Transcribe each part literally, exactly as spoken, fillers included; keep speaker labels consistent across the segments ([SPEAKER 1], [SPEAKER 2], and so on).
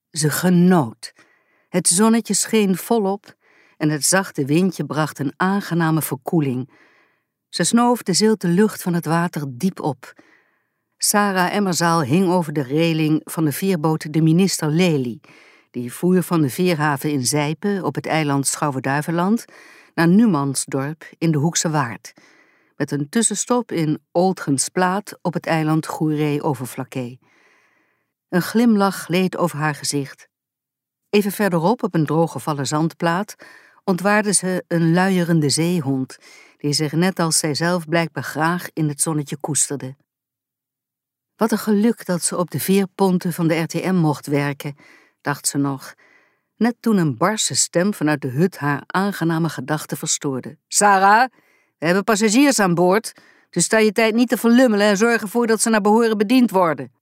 [SPEAKER 1] Ze genoot. Het zonnetje scheen volop en het zachte windje bracht een aangename verkoeling. Ze snoof de zilte lucht van het water diep op. Sarah Emmerzaal hing over de reling van de veerboot de Minister Lely, die voer van de veerhaven in Zijpe op het eiland Schouwen-Duiveland naar Numansdorp in de Hoekse Waard, met een tussenstop in Oldgensplaat op het eiland Goeree-Overflakkee. Een glimlach gleed over haar gezicht. Even verderop, op een drooggevallen zandplaat, ontwaarde ze een luierende zeehond, die zich net als zijzelf blijkbaar graag in het zonnetje koesterde. Wat een geluk dat ze op de veerponten van de R T M mocht werken, dacht ze nog, net toen een barse stem vanuit de hut haar aangename gedachten verstoorde. Sarah, we hebben passagiers aan boord, dus sta je tijd niet te verlummelen en zorg ervoor dat ze naar behoren bediend worden.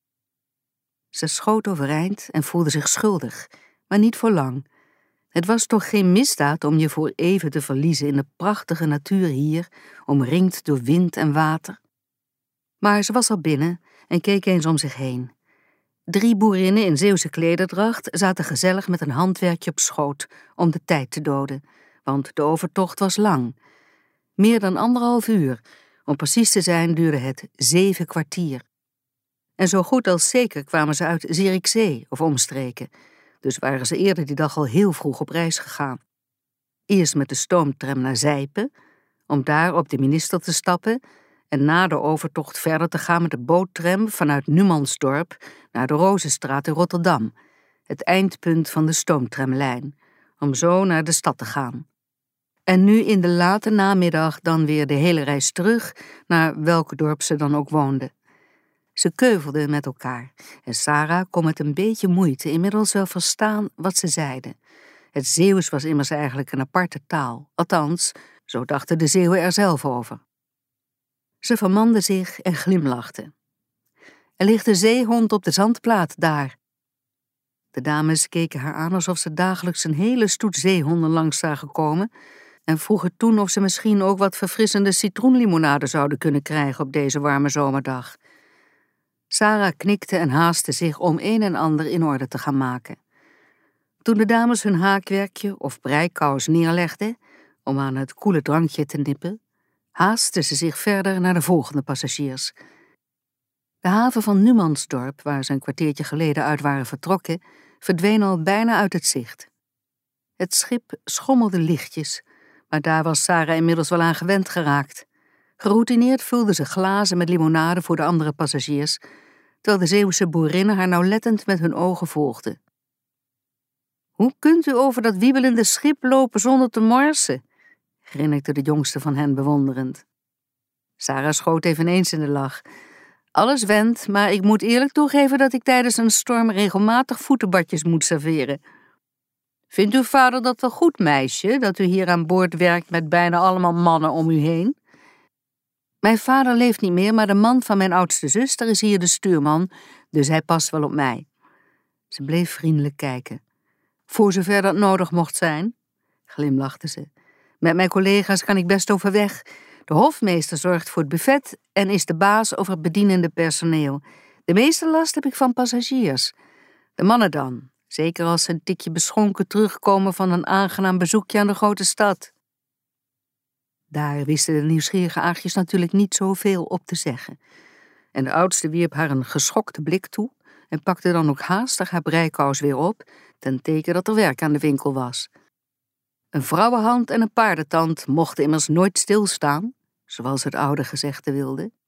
[SPEAKER 1] Ze schoot overeind en voelde zich schuldig, maar niet voor lang. Het was toch geen misdaad om je voor even te verliezen in de prachtige natuur hier, omringd door wind en water. Maar ze was al binnen en keek eens om zich heen. Drie boerinnen in Zeeuwse klederdracht zaten gezellig met een handwerkje op schoot om de tijd te doden, want de overtocht was lang. Meer dan anderhalf uur, om precies te zijn duurde het zeven kwartier. En zo goed als zeker kwamen ze uit Zierikzee of omstreken, dus waren ze eerder die dag al heel vroeg op reis gegaan. Eerst met de stoomtram naar Zijpe, om daar op de Minister te stappen, en na de overtocht verder te gaan met de boottram vanuit Numansdorp naar de Rozenstraat in Rotterdam, het eindpunt van de stoomtramlijn, om zo naar de stad te gaan. En nu in de late namiddag dan weer de hele reis terug naar welk dorp ze dan ook woonde. Ze keuvelden met elkaar en Sarah kon met een beetje moeite inmiddels wel verstaan wat ze zeiden. Het Zeeuws was immers eigenlijk een aparte taal, althans, zo dachten de Zeeuwen er zelf over. Ze vermande zich en glimlachte. Er ligt een zeehond op de zandplaat daar. De dames keken haar aan alsof ze dagelijks een hele stoet zeehonden langs zagen komen en vroegen toen of ze misschien ook wat verfrissende citroenlimonade zouden kunnen krijgen op deze warme zomerdag. Sarah knikte en haastte zich om een en ander in orde te gaan maken. Toen de dames hun haakwerkje of breikous neerlegden om aan het koele drankje te nippen, haastte ze zich verder naar de volgende passagiers. De haven van Numansdorp, waar ze een kwartiertje geleden uit waren vertrokken, verdween al bijna uit het zicht. Het schip schommelde lichtjes, maar daar was Sarah inmiddels wel aan gewend geraakt. Geroutineerd vulde ze glazen met limonade voor de andere passagiers, terwijl de Zeeuwse boerinnen haar nauwlettend met hun ogen volgden. Hoe kunt u over dat wiebelende schip lopen zonder te morsen? Grinnikte de jongste van hen bewonderend. Sarah schoot eveneens in de lach. Alles went, maar ik moet eerlijk toegeven dat ik tijdens een storm regelmatig voetenbadjes moet serveren. Vindt uw vader dat wel goed, meisje, dat u hier aan boord werkt met bijna allemaal mannen om u heen? Mijn vader leeft niet meer, maar de man van mijn oudste zuster is hier de stuurman, dus hij past wel op mij. Ze bleef vriendelijk kijken. Voor zover dat nodig mocht zijn, glimlachte ze. Met mijn collega's kan ik best overweg. De hofmeester zorgt voor het buffet en is de baas over het bedienende personeel. De meeste last heb ik van passagiers. De mannen dan, zeker als ze een tikje beschonken terugkomen van een aangenaam bezoekje aan de grote stad. Daar wisten de nieuwsgierige aagjes natuurlijk niet zoveel op te zeggen. En de oudste wierp haar een geschokte blik toe en pakte dan ook haastig haar breikous weer op, ten teken dat er werk aan de winkel was. Een vrouwenhand en een paardentand mochten immers nooit stilstaan, zoals het oude gezegde wilde.